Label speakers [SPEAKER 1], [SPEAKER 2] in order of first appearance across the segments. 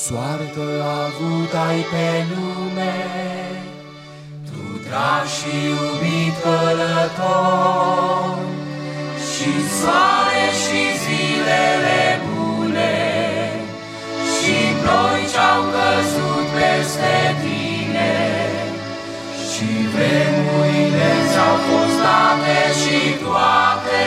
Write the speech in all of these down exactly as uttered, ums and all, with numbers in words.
[SPEAKER 1] soartă avut ai pe lume, tu drag și iubit călător, și soare și zilele bune, și ploi ce-au căzut peste tine, și vremurile ți-au fost date și toate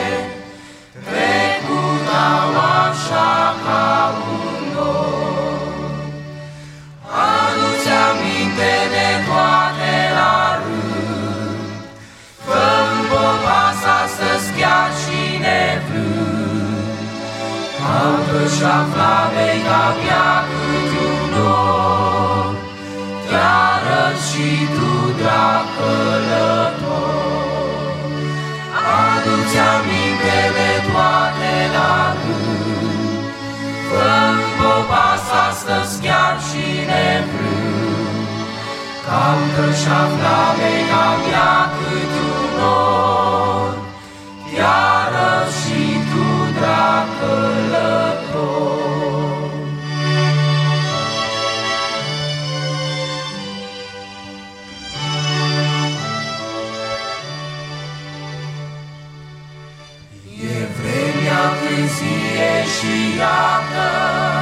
[SPEAKER 1] trecutau așa ca un nor. Adu-ți aminte de toate la rând, fă-mi popas astăzi chiar și nevrând, caută-și afla vei ca-abia cât un nor, te-arăți și tu, drag călător. Adu-ți aminte de toate la rând, fă-mi popas astăzi chiar și nevrând, caută-și afla vei ca-abia cât un nor, te-arăți și tu, drag călător. Zie și iată,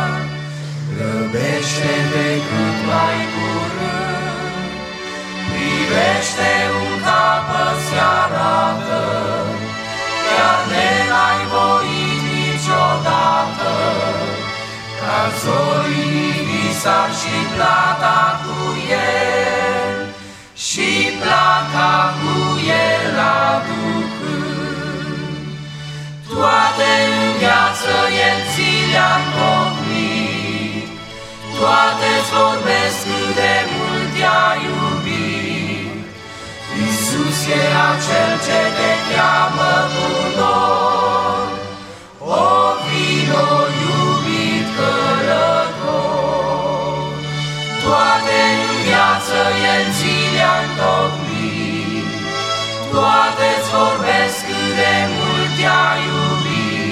[SPEAKER 1] grăbește-te cât mai curând, privește un capăt se arată, chiar de n-ai voit niciodată, ca zorii visar și plata cu el, și plata cu el aducând. Toate în viață El ți le-a întocmit, toate-ți vorbesc cât de mult te-a iubit. Iisus e Acel ce te cheamă cu dor, o vino iubit călător. Toate în viață El ți le-a întocmit, toate-ți vorbesc cât de mult te-a iubit.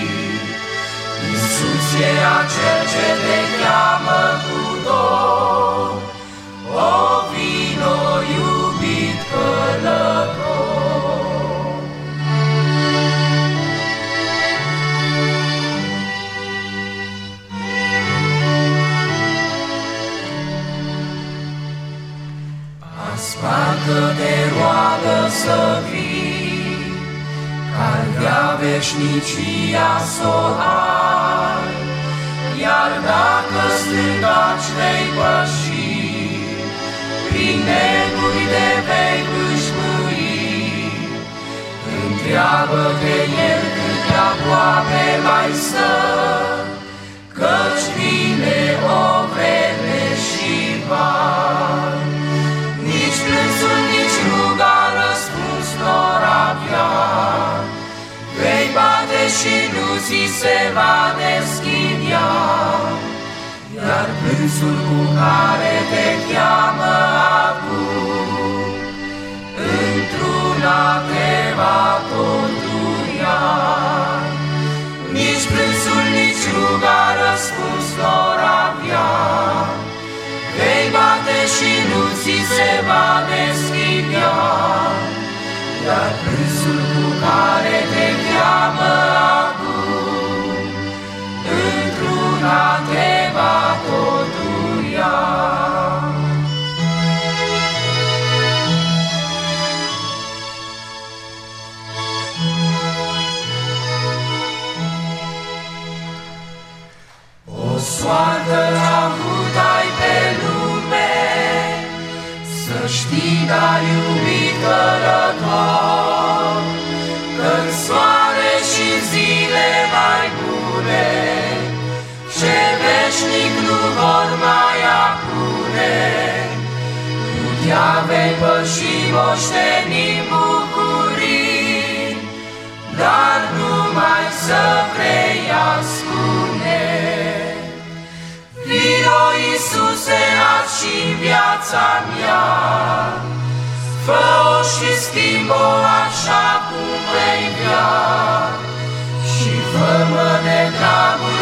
[SPEAKER 1] Iisus e Acel ce te cheamă cu dor, o vino iubit călător. Azi parcă te roagă să vii, Calea veșnicia s-o ai, iar dacă stângaci vei păși, prin neguri de vei îșmâi. Întreabă-te El cât de aproape mai stă, căci vine o vreme și vai. Nici plânsul, nici ruga răspuns n-or avea, vei bate și nu ți se va deschidea, iar plânsul cu care te cheamă acum, într-una te va conduria. Nici plânsul, nici ruga răspuns n-or avea, vei bate și nu ți se va deschidea, iar plânsul cu care te cheamă acum, într-una te va conduria. O soartă avut ai pe lume, să știi, dar iubit călător, că-n soare și zile mai bune, ce veșnic nu vor mai apune. Tu te-a vei păși moștenim bucurii, dar numai să vrei ascune. Vino, Iisuse, azi și-n viața mea, fă-o și schimb-o așa cum vei vrea, și fă-mă de dragul